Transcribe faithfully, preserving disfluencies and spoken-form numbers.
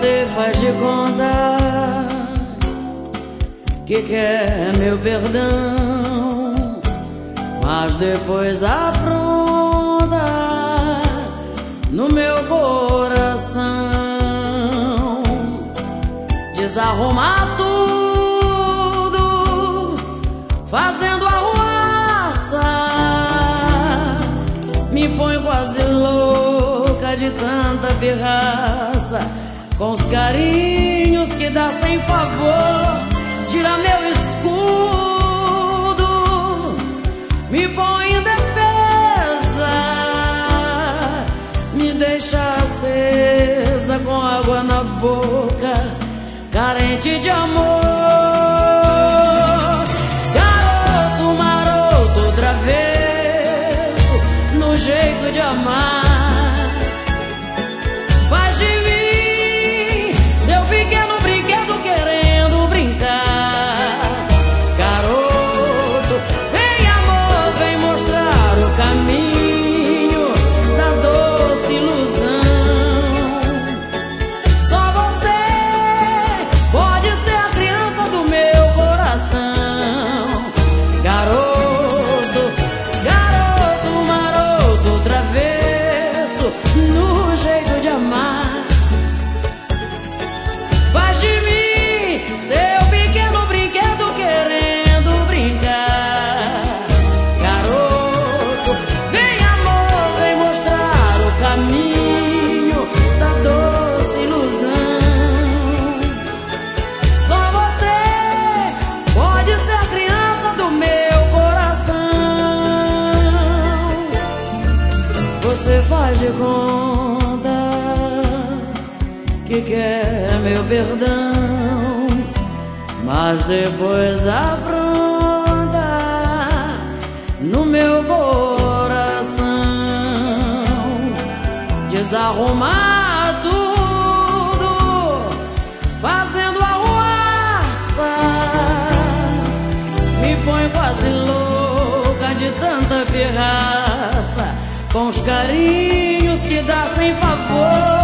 Você faz de conta que quer meu perdão, mas depois apronta no meu coração, desarrumar tudo, fazendo arruaça, me põe quase louca de tanta pirraça, com os carinhos que dá sem favor, tira meu escudo, me põe em defesa, me deixa acesa com água na boca, carente de amor. Garoto maroto, travesso, no jeito de amar, faz de mim seu pequeno brinquedo querendo brincar. Garoto, vem amor, vem mostrar o caminho da doce ilusão. Só você pode ser a criança do meu coração. Garoto, garoto maroto, travesso, no jeito de amar, faz de mim seu pequeno brinquedo querendo brincar. Garoto, vem amor, vem mostrar o caminho da doce ilusão. Só você pode ser a criança do meu coração. Você faz de conta que quer meu perdão, mas depois apronta no meu coração, desarrumar tudo, fazendo arruaça, me põe quase louca de tanta pirraça, com os carinhos que dá sem favor,